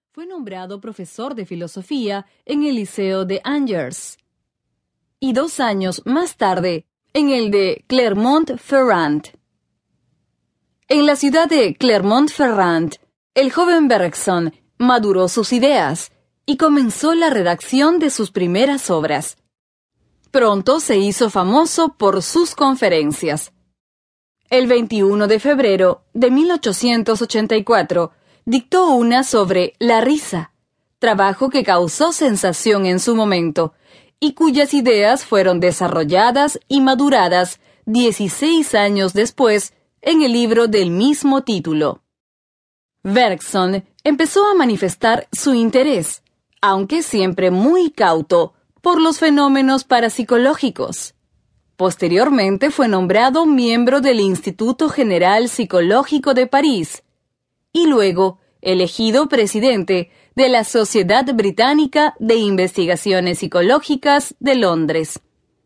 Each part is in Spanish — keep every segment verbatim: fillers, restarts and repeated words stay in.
fue nombrado profesor de filosofía en el Liceo de Angers y dos años más tarde en el de Clermont-Ferrand. En la ciudad de Clermont-Ferrand, el joven Bergson maduró sus ideas y comenzó la redacción de sus primeras obras. Pronto se hizo famoso por sus conferencias. El veintiuno de febrero de mil ochocientos ochenta y cuatro dictó una sobre la risa, trabajo que causó sensación en su momento y cuyas ideas fueron desarrolladas y maduradas dieciséis años después en el libro del mismo título. Bergson empezó a manifestar su interés, aunque siempre muy cauto, por los fenómenos parapsicológicos. Posteriormente fue nombrado miembro del Instituto General Psicológico de París y luego elegido presidente de la Sociedad Británica de Investigaciones Psicológicas de Londres.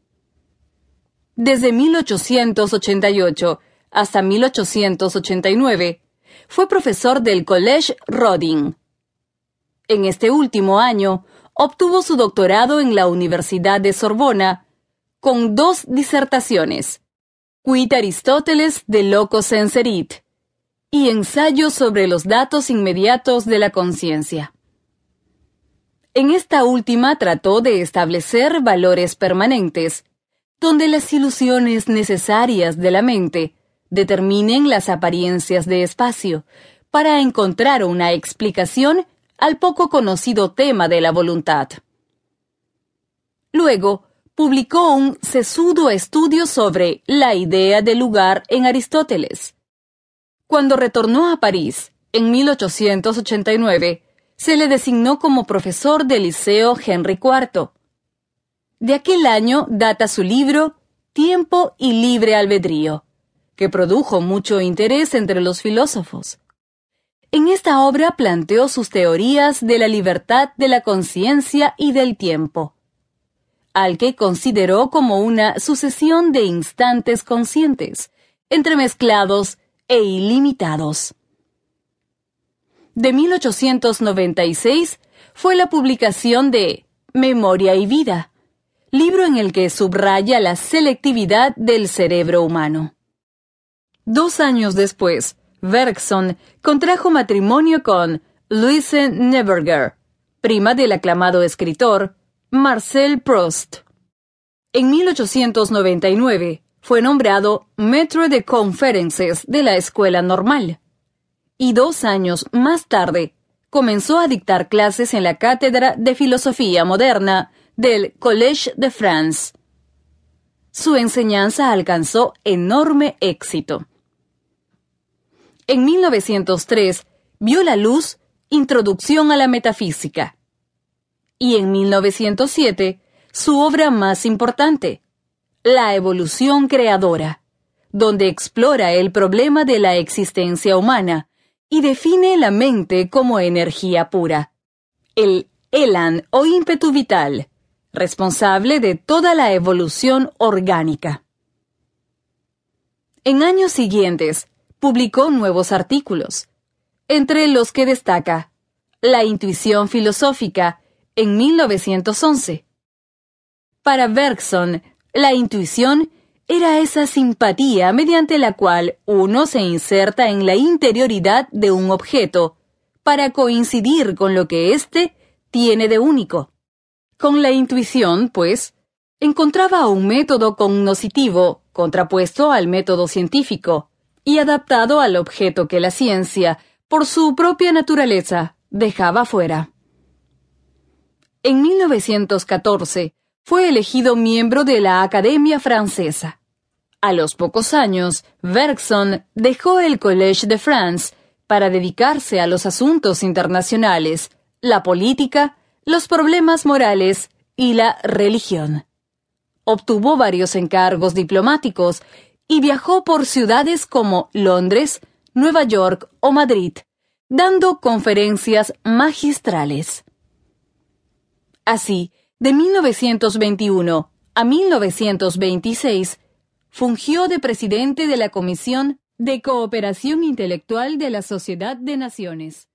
Desde mil ochocientos ochenta y ocho hasta mil ochocientos ochenta y nueve, fue profesor del Collège Rodin. En este último año, obtuvo su doctorado en la Universidad de Sorbona, con dos disertaciones, Quid Aristóteles de loco senserit y Ensayo sobre los datos inmediatos de la conciencia. En esta última trató de establecer valores permanentes, donde las ilusiones necesarias de la mente determinen las apariencias de espacio, para encontrar una explicación al poco conocido tema de la voluntad. Luego, publicó un sesudo estudio sobre la idea de lugar en Aristóteles. Cuando retornó a París, en mil ochocientos ochenta y nueve, se le designó como profesor del Liceo Henry cuarto. De aquel año data su libro Tiempo y libre albedrío, que produjo mucho interés entre los filósofos. En esta obra planteó sus teorías de la libertad de la conciencia y del tiempo, al que consideró como una sucesión de instantes conscientes, entremezclados e ilimitados. De mil ochocientos noventa y seis fue la publicación de Memoria y Vida, libro en el que subraya la selectividad del cerebro humano. Dos años después, Bergson contrajo matrimonio con Louise Neuberger, prima del aclamado escritor Marcel Proust. En mil ochocientos noventa y nueve fue nombrado maître de conférences de la Escuela Normal, y dos años más tarde comenzó a dictar clases en la Cátedra de Filosofía Moderna del Collège de France. Su enseñanza alcanzó enorme éxito. En mil novecientos tres vio la luz Introducción a la Metafísica, y en mil novecientos siete su obra más importante, La Evolución Creadora, donde explora el problema de la existencia humana y define la mente como energía pura, el elan o ímpetu vital, responsable de toda la evolución orgánica. En años siguientes, publicó nuevos artículos, entre los que destaca La intuición filosófica en mil novecientos once. Para Bergson, la intuición era esa simpatía mediante la cual uno se inserta en la interioridad de un objeto para coincidir con lo que éste tiene de único. Con la intuición, pues, encontraba un método cognoscitivo contrapuesto al método científico y adaptado al objeto que la ciencia, por su propia naturaleza, dejaba fuera. En mil novecientos catorce fue elegido miembro de la Academia Francesa. A los pocos años, Bergson dejó el Collège de France para dedicarse a los asuntos internacionales, la política, los problemas morales y la religión. Obtuvo varios encargos diplomáticos y viajó por ciudades como Londres, Nueva York o Madrid, dando conferencias magistrales. Así, de mil novecientos veintiuno a mil novecientos veintiséis, fungió de presidente de la Comisión de Cooperación Intelectual de la Sociedad de Naciones.